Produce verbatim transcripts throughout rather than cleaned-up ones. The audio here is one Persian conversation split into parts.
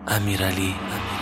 امیرعلی.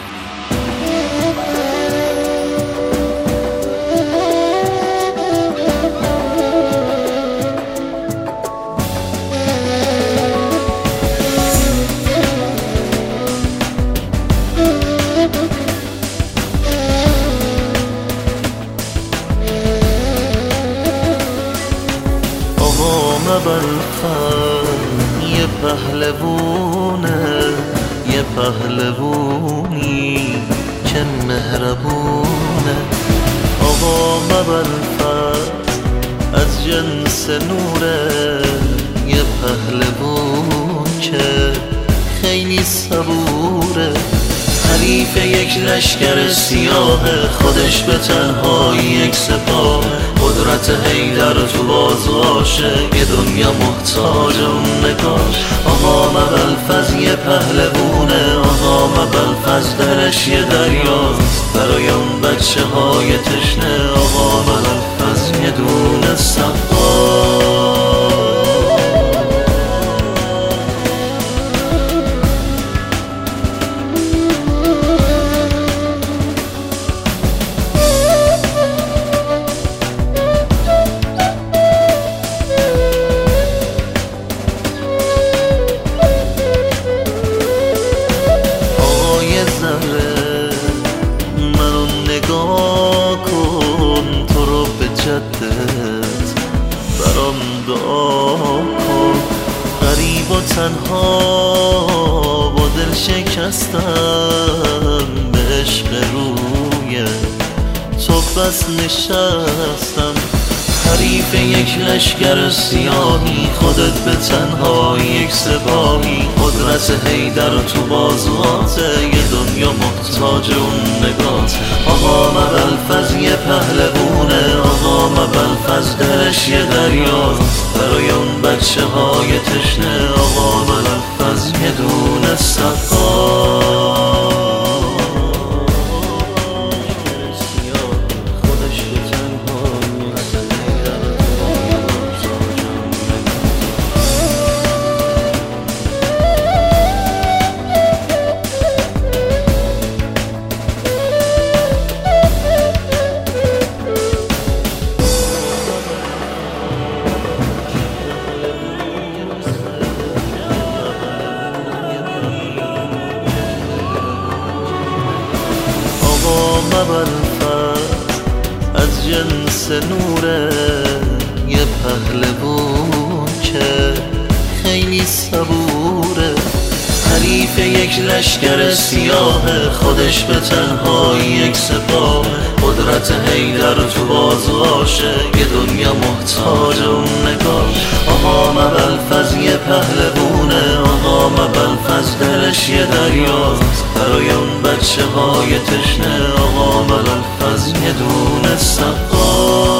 ابوالفضل یه پهلوونه، یه پهلوونی که مهربونه. آقا ابوالفضل از جنس نوره، یه پهلوون که خیلی صبوره. حریف یک لشکر سیاه، خودش به تنهایی یک سپاه. قدرت حیدر تو بازغاشه، یه دنیا محتاج اون نگاش. آقا ابوالفضل یه پهلوونه، آقا ابوالفضل درش یه دریاست برای اون بچه های تشنه. آقا ابوالفضل یه دونه سقا. منو نگاه کن، تو رو به جدت برام دعا کن. غریب و تنها با دل شکستم، به عشق روی تو بس نشستم. حریف یک لشکر سیاهی، خودت به تنها یک سپاهی. قدرت حیدر تو بازوات، یه دنیا محتاج اون نگات. آقا ابوالفضل یه پهلوونه، آقا ابوالفضل درش یه دریاست برای اون بچه های تشنه. آقا ابوالفضل یه دونه سقا. ابوالفضل از جنس نوره، یه پهلوون که خیلی صبوره. حریف یک لشکر سیاه، خودش به تنهایی یک سپاه. قدرت حیدر تو بازغاشه، یه دنیا محتاج اون نگاش. آقا ابوالفضل یه پهلوونه، آقا ابوالفضل درش یه دریاست برای اون بچه های تشنه. آقا ابوالفضل یه دونه سقا.